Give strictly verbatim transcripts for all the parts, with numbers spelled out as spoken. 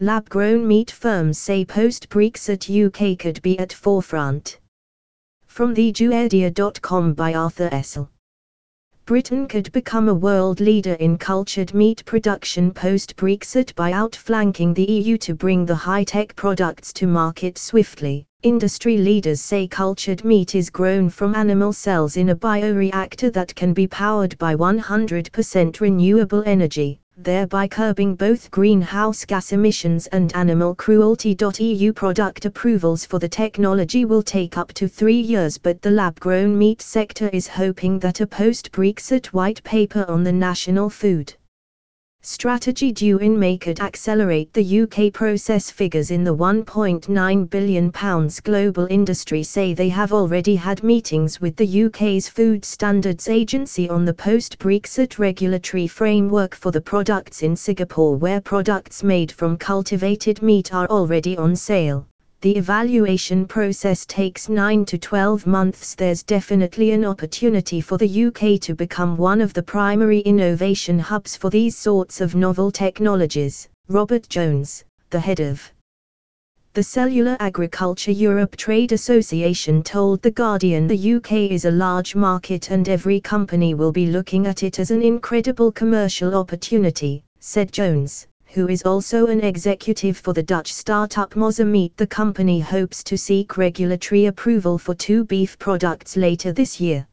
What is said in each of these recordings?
Lab-grown meat firms say post-Brexit U K could be at forefront. From the Juedia dot com by Arthur Essel. Britain could become a world leader in cultured meat production post-Brexit by outflanking the E U to bring the high-tech products to market swiftly. Industry leaders say cultured meat is grown from animal cells in a bioreactor that can be powered by one hundred percent renewable energy, thereby curbing both greenhouse gas emissions and animal cruelty. E U product approvals for the technology will take up to three years, but the lab-grown meat sector is hoping that a post-Brexit white paper on the national food strategy due in May could accelerate the U K process. Figures in the one point nine billion pounds global industry say they have already had meetings with the U K's Food Standards Agency on the post-Brexit regulatory framework for the products in Singapore, where products made from cultivated meat are already on sale. The evaluation process takes nine to twelve months. There's definitely an opportunity for the U K to become one of the primary innovation hubs for these sorts of novel technologies. Robert Jones, the head of the Cellular Agriculture Europe Trade Association, told The Guardian the U K is a large market and every company will be looking at it as an incredible commercial opportunity, said Jones, who is also an executive for the Dutch startup Mozameat. The company hopes to seek regulatory approval for two beef products later this year.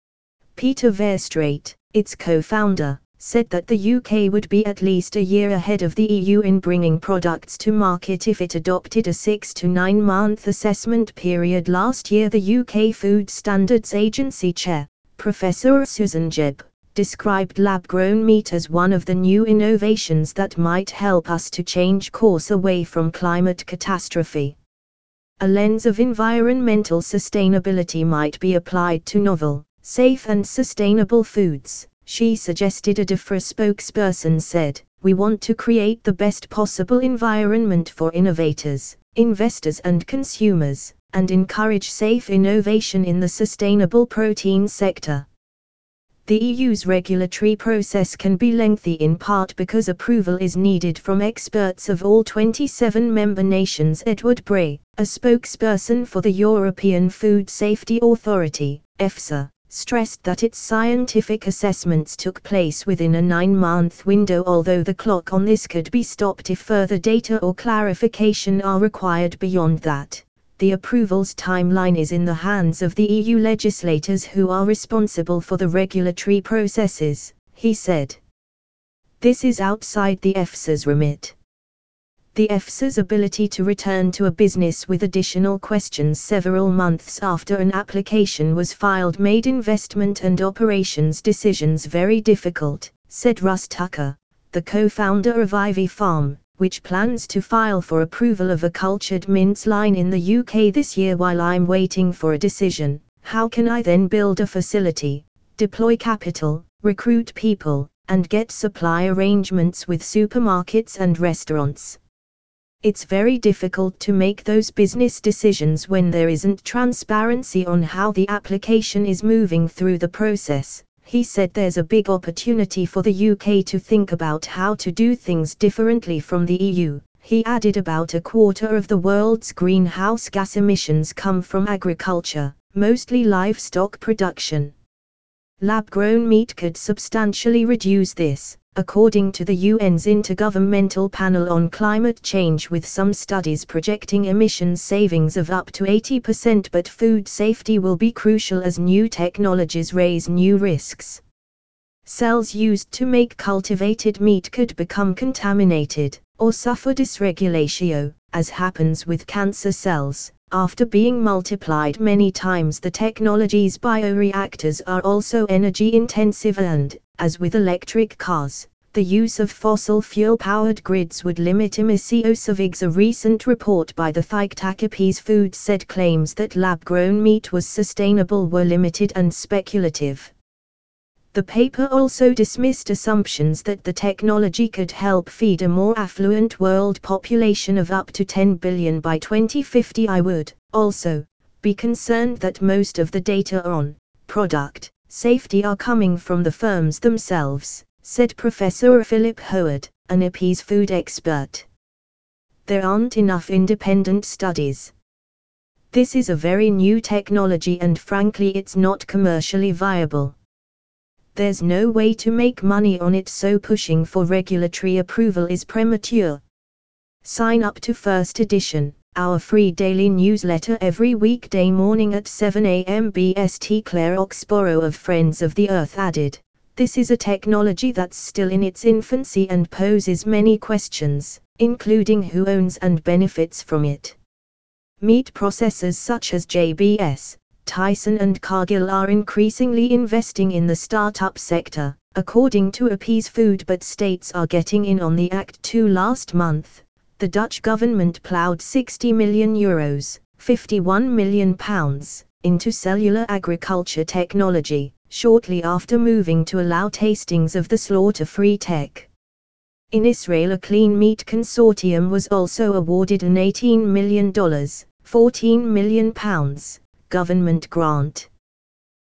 Peter Verstraete, its co-founder, said that the U K would be at least a year ahead of the E U in bringing products to market if it adopted a six to nine month assessment period. Last year, the U K Food Standards Agency chair, Professor Susan Jebb, described lab-grown meat as one of the new innovations that might help us to change course away from climate catastrophe. A lens of environmental sustainability might be applied to novel, safe and sustainable foods, she suggested. A DEFRA spokesperson said, "We want to create the best possible environment for innovators, investors and consumers, and encourage safe innovation in the sustainable protein sector." The E U's regulatory process can be lengthy, in part because approval is needed from experts of all twenty-seven member nations. Edward Bray, a spokesperson for the European Food Safety Authority, EFSA, stressed that its scientific assessments took place within a nine-month window, although the clock on this could be stopped if further data or clarification are required beyond that. The approvals timeline is in the hands of the E U legislators who are responsible for the regulatory processes, he said. This is outside the EFSA's remit. The EFSA's ability to return to a business with additional questions several months after an application was filed made investment and operations decisions very difficult, said Russ Tucker, the co-founder of Ivy Farm, which plans to file for approval of a cultured mince line in the U K this year. While I'm waiting for a decision, how can I then build a facility, deploy capital, recruit people, and get supply arrangements with supermarkets and restaurants? It's very difficult to make those business decisions when there isn't transparency on how the application is moving through the process. He said there's a big opportunity for the U K to think about how to do things differently from the E U. He added about a quarter of the world's greenhouse gas emissions come from agriculture, mostly livestock production. Lab-grown meat could substantially reduce this, according to the U N's Intergovernmental Panel on Climate Change, with some studies projecting emissions savings of up to eighty percent. But food safety will be crucial as new technologies raise new risks. Cells used to make cultivated meat could become contaminated, or suffer dysregulation, as happens with cancer cells. After being multiplied many times, the technology's bioreactors are also energy intensive and, as with electric cars, the use of fossil fuel-powered grids would limit emissions. A recent report by the think tank Appease Food said claims that lab-grown meat was sustainable were limited and speculative. The paper also dismissed assumptions that the technology could help feed a more affluent world population of up to ten billion by twenty fifty. I would, also, be concerned that most of the data on product safety are coming from the firms themselves, said Professor Philip Howard, an Appease Food expert. there aren't enough independent studies. This is a very new technology and frankly it's not commercially viable. There's no way to make money on it, so pushing for regulatory approval is premature. Sign up to First Edition, our free daily newsletter every weekday morning at seven a m B S T. Claire Oxborough of Friends of the Earth added, "This is a technology that's still in its infancy and poses many questions, including who owns and benefits from it." Meat processors such as J B S, Tyson and Cargill are increasingly investing in the startup sector, according to Appease Food, but states are getting in on the act too. Last month, the Dutch government ploughed sixty million euros, fifty-one million pounds, into cellular agriculture technology, shortly after moving to allow tastings of the slaughter-free tech. In Israel, a Clean Meat Consortium was also awarded an eighteen million dollars, fourteen million pounds, government grant.